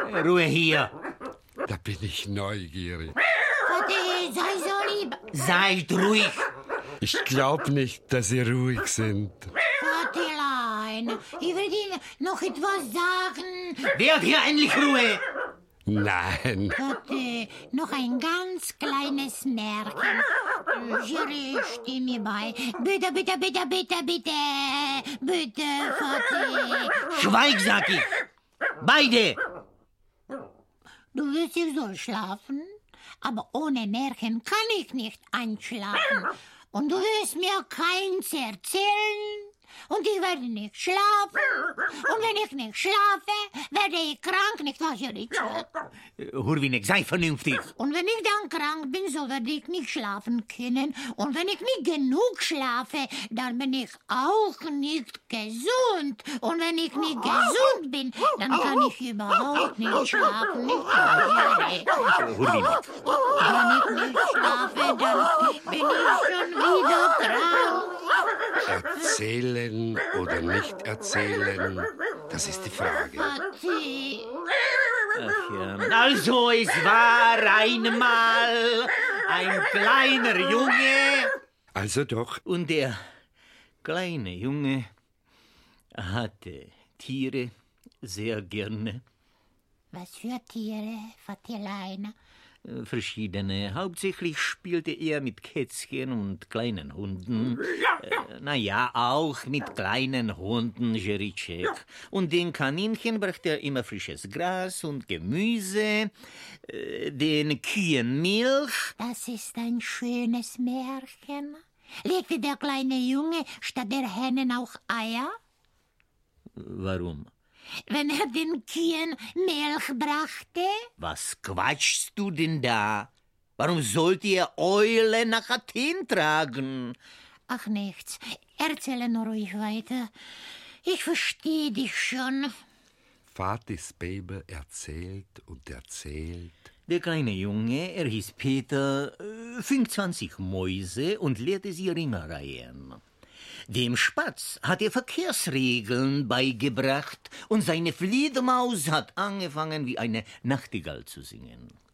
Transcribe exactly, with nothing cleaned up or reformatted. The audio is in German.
Ruhe hier. Da bin ich neugierig. Vati, sei so lieb. Seid ruhig. Ich glaub nicht, dass Sie ruhig sind. Vatilein, ich will dir noch etwas sagen. Werd hier endlich Ruhe. Nein. Vati, noch ein ganz kleines Märchen. Jerry, steh mir bei. Bitte, bitte, bitte, bitte, bitte. Bitte, Vati. Schweig, sag ich. Beide. Du willst, ich soll schlafen? Aber ohne Märchen kann ich nicht einschlafen. Und du willst mir keins erzählen? Und ich werde nicht schlafen. Und wenn ich nicht schlafe, werde ich krank, nicht wahr, Richard? Hurwinek, sei vernünftig. Und wenn ich dann krank bin, so werde ich nicht schlafen können. Und wenn ich nicht genug schlafe, dann bin ich auch nicht gesund. Und wenn ich nicht gesund bin, dann kann ich überhaupt nicht schlafen, nicht wahr, Jerry? Hurwinek. Wenn ich nicht schlafe, dann bin ich schon wieder krank. Erzählen oder nicht erzählen, das ist die Frage. Vati. Ach ja. Also, es war einmal ein kleiner Junge. Also doch. Und der kleine Junge hatte Tiere sehr gerne. Was für Tiere, Vatilein? Verschiedene. Hauptsächlich spielte er mit Kätzchen und kleinen Hunden. Äh, naja, auch mit kleinen Hunden, Jeritschek. Und den Kaninchen brachte er immer frisches Gras und Gemüse, äh, den Kühen Milch. Das ist ein schönes Märchen. Legte der kleine Junge statt der Hennen auch Eier? Warum? Wenn er den Kühen Milch brachte? Was quatschst du denn da? Warum sollt ihr Eule nach Athen tragen? Ach, nichts. Erzähle nur ruhig weiter. Ich verstehe dich schon. Vatis Baby erzählt und erzählt. Der kleine Junge, er hieß Peter, äh, fing zwanzig Mäuse und lehrte sie Ringereien. Dem Spatz hat er Verkehrsregeln beigebracht und seine Fledermaus hat angefangen, wie eine Nachtigall zu singen.